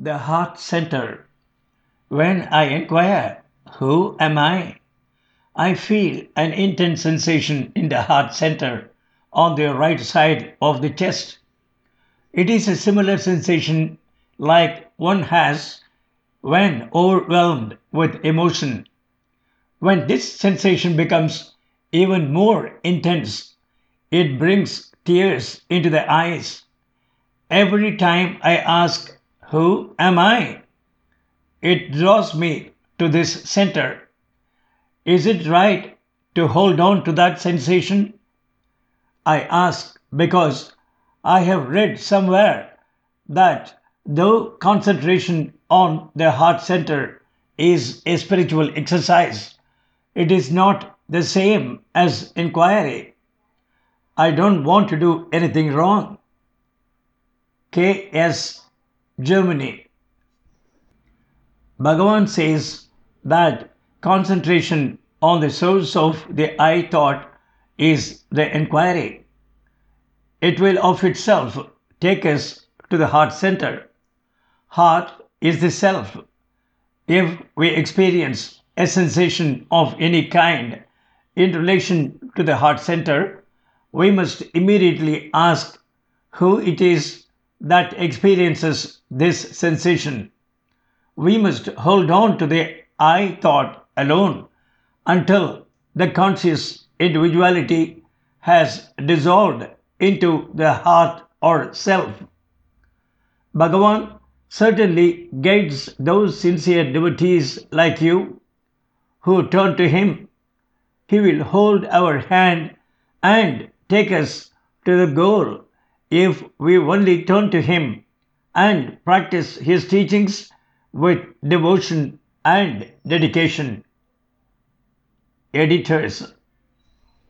the heart center. When I inquire, who am I feel an intense sensation in the heart center on the right side of the chest. It is a similar sensation like one has when overwhelmed with emotion. When this sensation becomes even more intense, it brings tears into the eyes. Every time I ask, who am I? It draws me to this center. Is it right to hold on to that sensation? I ask because I have read somewhere that though concentration on the heart center is a spiritual exercise, it is not the same as inquiry. I don't want to do anything wrong. KS Germany. Bhagavan says that concentration on the source of the I thought is the inquiry. It will of itself take us to the heart center. Heart is the self. If we experience a sensation of any kind in relation to the heart center, we must immediately ask who it is that experiences this sensation. We must hold on to the I thought alone until the conscious individuality has dissolved into the heart or self. Bhagavan certainly guides those sincere devotees like you who turn to him. He will hold our hand and take us to the goal if we only turn to him and practice his teachings with devotion and dedication. Editors